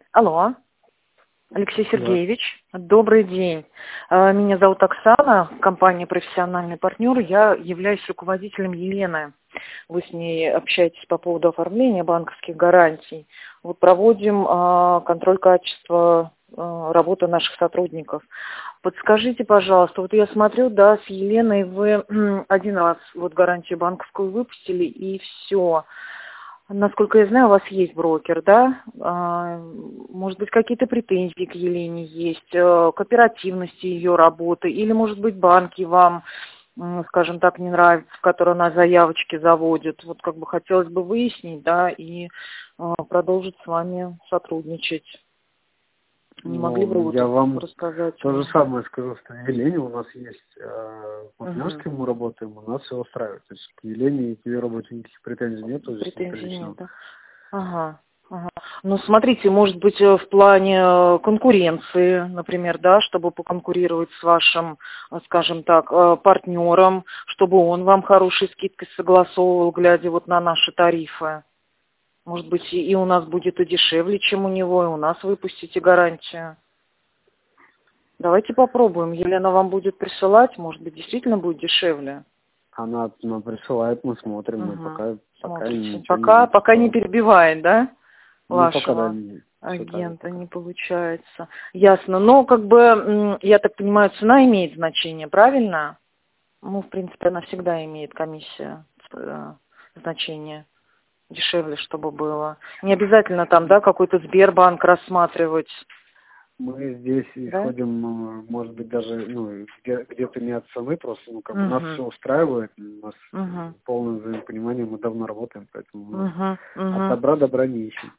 Алло, Алексей Да. Сергеевич, добрый день. Меня зовут Оксана, компания «Профессиональный партнер». Я являюсь руководителем Елены. Вы с ней общаетесь по поводу оформления банковских гарантий. Вот проводим контроль качества работы наших сотрудников. Подскажите, пожалуйста, вот я смотрю, да, с Еленой вы один раз вот гарантию банковскую выпустили, и все. Насколько я знаю, у вас есть брокер, да? Может быть, какие-то претензии к Елене есть, к оперативности ее работы, или, может быть, банки вам, скажем так, не нравятся, в которые она заявочки заводит. Вот как бы хотелось бы выяснить, да, и продолжить с вами сотрудничать. Не могли бы Ну, вы я тут вам рассказать то же мне? самое скажу, что Елене у нас есть Угу. партнерским мы работаем, у нас все устраивает. То есть к Елене и к ее работе никаких претензий нет, то есть ничего Претензий нет, личного. да? Ага, ага. Ну, смотрите, может быть, в плане конкуренции, например, да, чтобы поконкурировать с вашим, скажем так, партнером, чтобы он вам хорошей скидкой согласовывал, глядя вот на наши тарифы. Может быть, и у нас будет и дешевле, чем у него, и у нас выпустите гарантию. Давайте попробуем. Елена вам будет присылать, может быть, действительно будет дешевле. Она присылает, мы смотрим, мы Угу. пока Смотрите. ничего не Пока не такого. перебивает, да? Ну, пока да, Вашего все так же агента пока. не получается. Ясно. Но, как бы, я так понимаю, цена имеет значение, правильно? Ну, в принципе, она всегда имеет комиссия, значение. Дешевле, чтобы было. Не обязательно там, да, какой-то Сбербанк рассматривать, Мы здесь да? исходим, может быть, даже где-то не от цены, просто как бы нас Угу. все устраивает, у нас Угу. полное взаимопонимание, мы давно работаем, поэтому у нас Угу. от Угу. добра не ищем.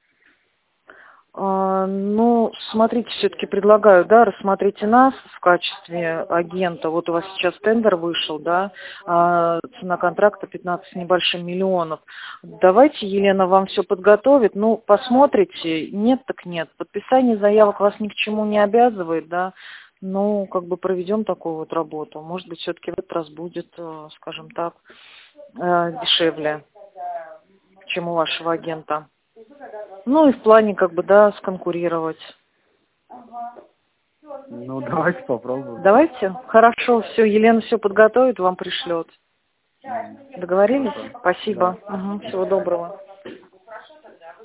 Ну, смотрите, все-таки предлагаю, да, рассмотрите нас в качестве агента. Вот у вас сейчас тендер вышел, да, цена контракта 15 с небольшим миллионов. Давайте Елена вам все подготовит. Ну, посмотрите, нет так нет. Подписание заявок вас ни к чему не обязывает, да. Ну, как бы проведем такую вот работу. Может быть, все-таки в этот раз будет, скажем так, дешевле, чем у вашего агента. Ну и в плане, как бы, да, сконкурировать. Ну, давайте попробуем. Давайте. Хорошо, все, Елена все подготовит, вам пришлет. Мгм. Договорились? Хорошо. Да. Спасибо. Угу, всего доброго.